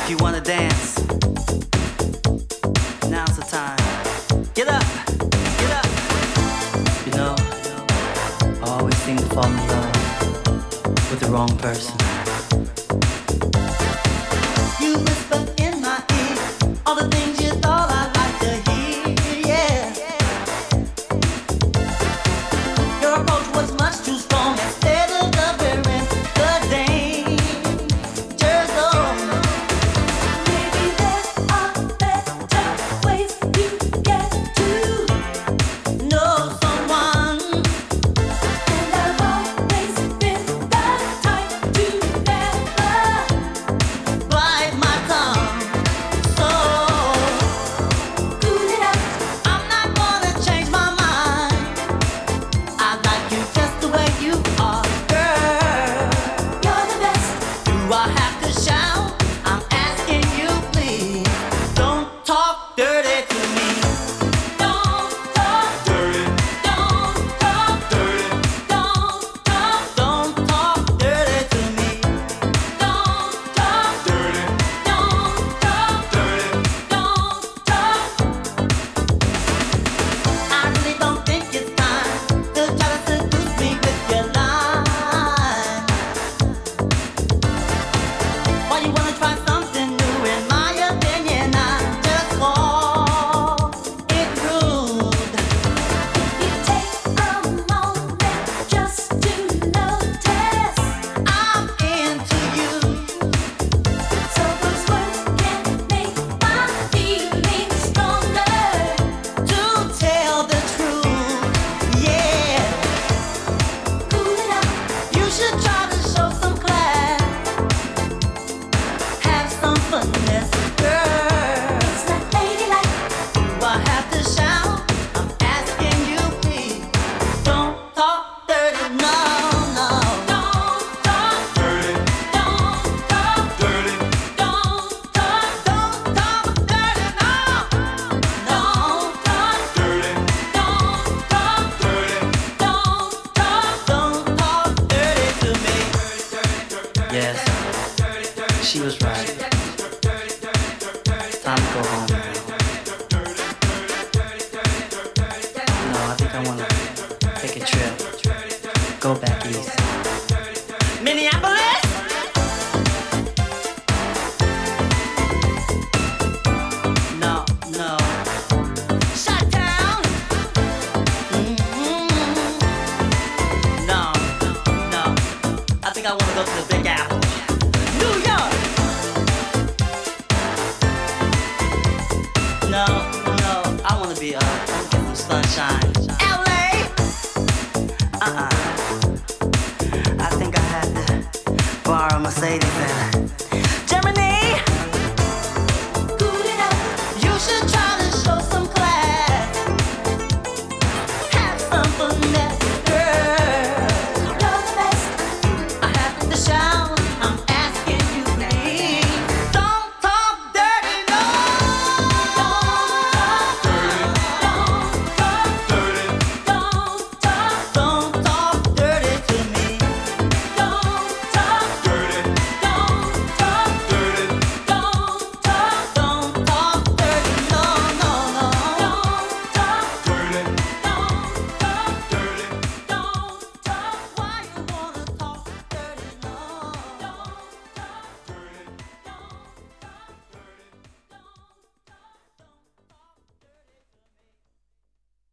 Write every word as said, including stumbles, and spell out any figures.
If you wanna dance, now's the time. Get up, get up. You know, I always seem to fall in love with the wrong person. You whisper in my ear all the things you thought I'd like to hear, yeah. Your approach was much too strong instead of the very the danger zone. Maybe there are better ways you get to Know someone, and I've always been the type to never bite my tongue. So cool it out. I'm not gonna change my mind. I like you just the way you are, girl. You're the best. Do I have to shout? I'm asking you, please. Don't talk dirty to me. Don't talk Dirty, Don't talk dirty, Don't talk Don't talk dirty to me. Don't talk dirty, Don't talk dirty. Don't talk I really don't think it's time to try to seduce me with your line. Why you wanna try something new? In my opinion, I just call it rude. You take a moment just to notice, I'm into you. so those words can make my feelings stronger. To tell the truth, yeah. Cool it out. You should try to show some class. Have some finesse, girl. It's not ladylike. Do I have to shout? I'm asking you, please. Don't talk dirty, no, no. Don't talk Dirty, Don't talk dirty, Don't talk Don't talk dirty, no. Don't talk dirty, Don't talk dirty. Don't talk Don't talk dirty to me. Yes, she was right. Time to go home now. No, I think I wanna take a trip. Go back east. Minneapolis? No, no. Shut down. Mm-hmm. No, no. I think I wanna go to the Big Apple. New York. No, no. I wanna be uh, I wanna get some sunshine. L A. Uh-uh. I think I had to borrow Mercedes and